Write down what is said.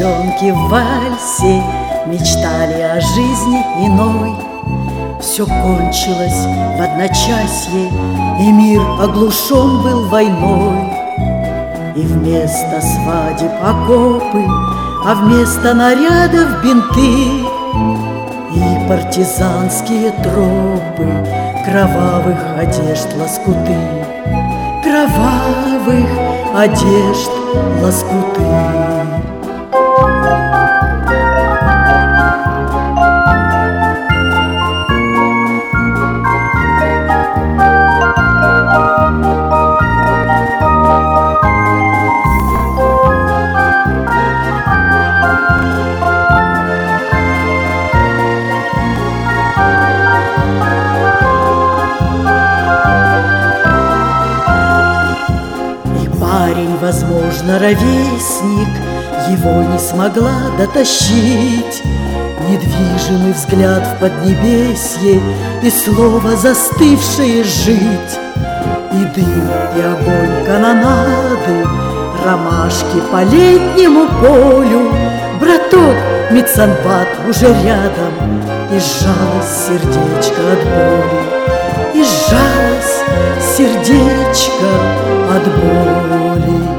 девчонки в вальсе мечтали о жизни иной. Все кончилось в одночасье, и мир оглушен был войной. И вместо свадеб окопы, а вместо нарядов бинты и партизанские тропы, кровавых одежд лоскуты, кровавых одежд лоскуты. Парень, возможно, ровесник, его не смогла дотащить. Недвижимый взгляд в поднебесье и слово, застывшее жить. И дым, и огонь канонады, ромашки по летнему полю. Браток медсанбат уже рядом, и сжалось сердечко от боли. И сжалось сердечко от боли.